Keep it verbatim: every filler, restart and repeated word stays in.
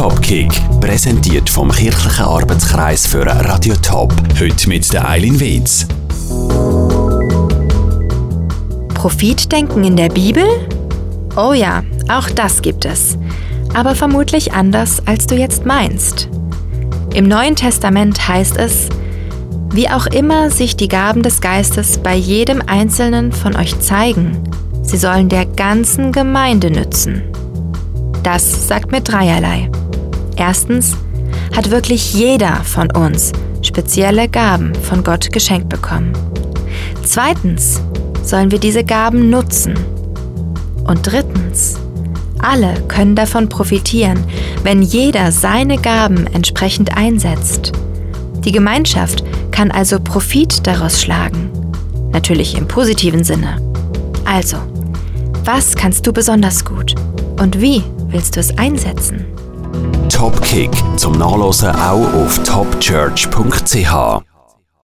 Topkick, präsentiert vom kirchlichen Arbeitskreis für Radio Top. Heute mit der Eileen Wetz. Profitdenken in der Bibel? Oh ja, auch das gibt es. Aber vermutlich anders, als du jetzt meinst. Im Neuen Testament heißt es: Wie auch immer sich die Gaben des Geistes bei jedem Einzelnen von euch zeigen, sie sollen der ganzen Gemeinde nützen. Das sagt mir dreierlei. Erstens hat wirklich jeder von uns spezielle Gaben von Gott geschenkt bekommen. Zweitens sollen wir diese Gaben nutzen. Und drittens, alle können davon profitieren, wenn jeder seine Gaben entsprechend einsetzt. Die Gemeinschaft kann also Profit daraus schlagen. Natürlich im positiven Sinne. Also, was kannst du besonders gut? Und wie willst du es einsetzen? Topkick zum Nachlesen auch auf top church punkt c h.